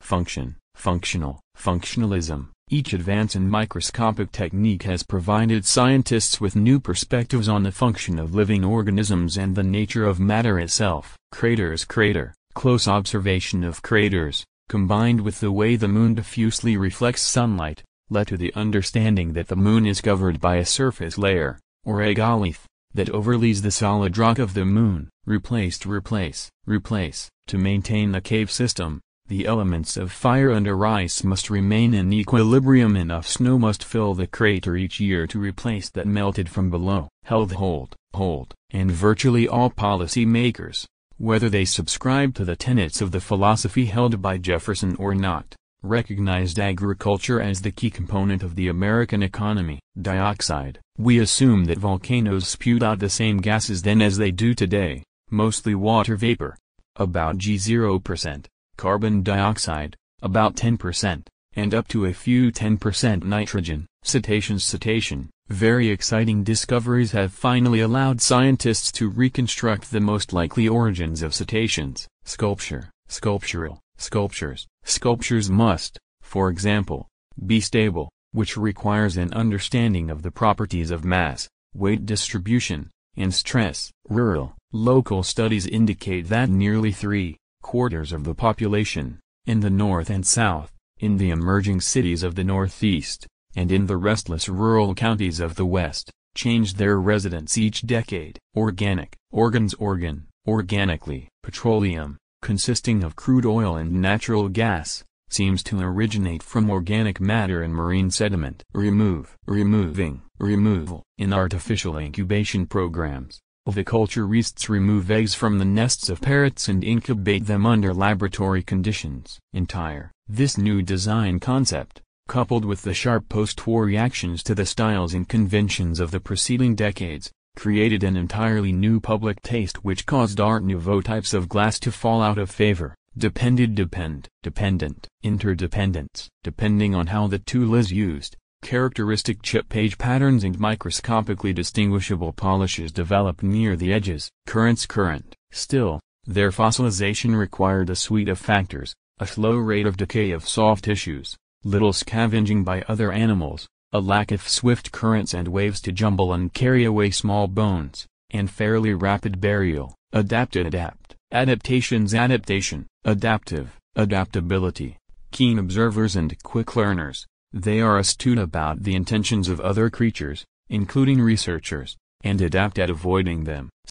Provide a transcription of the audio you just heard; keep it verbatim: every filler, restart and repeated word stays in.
function, functional, functionalism. Each advance in microscopic technique has provided scientists with new perspectives on the function of living organisms and the nature of matter itself. Craters Crater, close observation of craters, combined with the way the moon diffusely reflects sunlight, led to the understanding that the moon is covered by a surface layer, or regolith, that overlays the solid rock of the moon. Replaced Replace, replace. To maintain the cave system, the elements of fire and ice must remain in equilibrium. Enough snow must fill the crater each year to replace that melted from below. Held hold, hold. And virtually all policy makers, whether they subscribe to the tenets of the philosophy held by Jefferson or not, recognized agriculture as the key component of the American economy. Dioxide. We assume that volcanoes spewed out the same gases then as they do today, mostly water vapor, about G zero percent. Carbon dioxide, about ten percent, and up to a few ten percent nitrogen. Cetaceans Cetacean. Very exciting discoveries have finally allowed scientists to reconstruct the most likely origins of cetaceans. Sculpture, sculptural, sculptures. Sculptures must, for example, be stable, which requires an understanding of the properties of mass, weight distribution, and stress. Rural, local studies indicate that nearly three quarters of the population, in the north and south, in the emerging cities of the northeast, and in the restless rural counties of the west, changed their residence each decade. Organic, organs organ, organically. Petroleum, consisting of crude oil and natural gas, seems to originate from organic matter and marine sediment. Remove, removing, removal. In artificial incubation programs, oviculturists remove eggs from the nests of parrots and incubate them under laboratory conditions. Entire. This new design concept, coupled with the sharp post-war reactions to the styles and conventions of the preceding decades, created an entirely new public taste which caused Art Nouveau types of glass to fall out of favor. Depended depend, dependent, interdependence. Depending on how the tool is used, characteristic chip page patterns and microscopically distinguishable polishes develop near the edges. Currents current. Still, their fossilization required a suite of factors, a slow rate of decay of soft tissues, little scavenging by other animals, a lack of swift currents and waves to jumble and carry away small bones, and fairly rapid burial. Adapted adapt. Adaptations adaptation, adaptive, adaptability. Keen observers and quick learners, they are astute about the intentions of other creatures, including researchers, and adapt at avoiding them.